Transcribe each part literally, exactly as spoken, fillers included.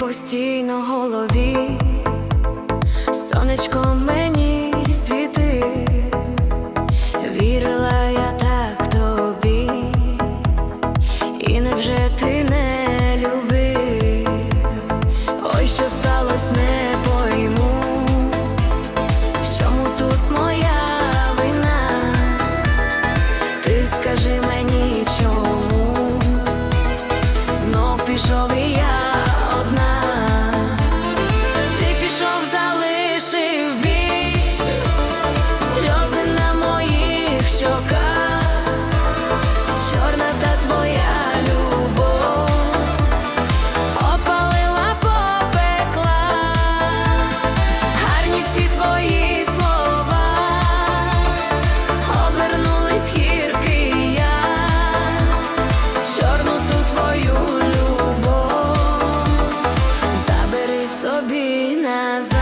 постійно в голові, сонечко мені світи, вірила я так тобі, і невже ти не любив? Ой, що сталось, не пойму, в чому тут моя вина? Ти скажи мені, чому знов пішов і я одна? Ти пішов, залишив біль, сльози на моїх щоках, чорна та твоя любов опалила, попекла, гарні всі твої слова обернулись гіркий я, чорну ту твою любов забери собі назад.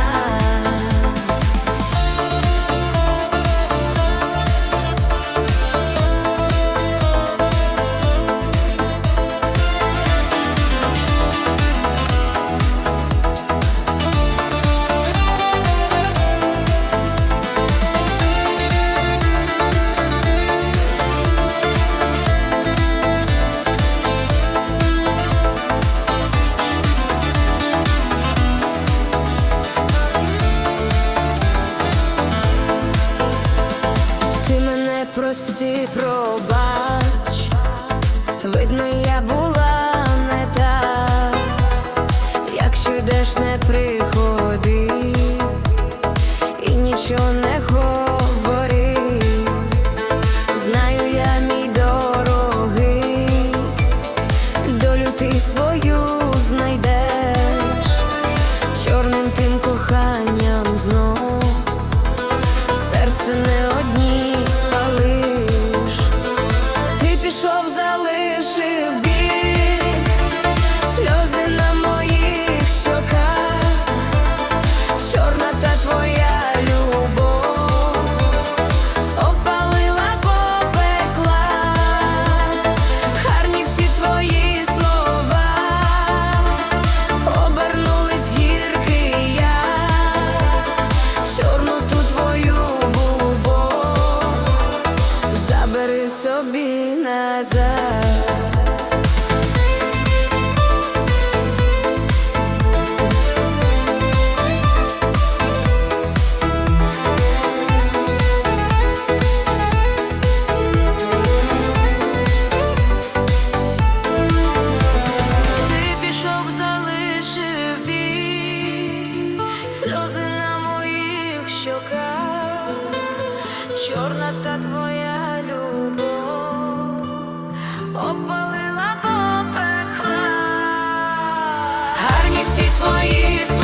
Прости, пробач, видно, я була не та, якщо йдеш, не приходи і нічого не говори. Знаю я, мій дорогий, долю ти свою знайдеш, чорним тим коханням знов серце не одній спалиш. Ти пішов, залишив біль, сльози на моїх щоках, чорна та твоя любов опалила, попекла, гарні всі твої слова обернулись в гіркий я, чорну ту твою забери собі назад. Ти пішов, залишив біль, сльози на моїх щоках, чорна та твоя любов опалила, попекла, гарні всі твої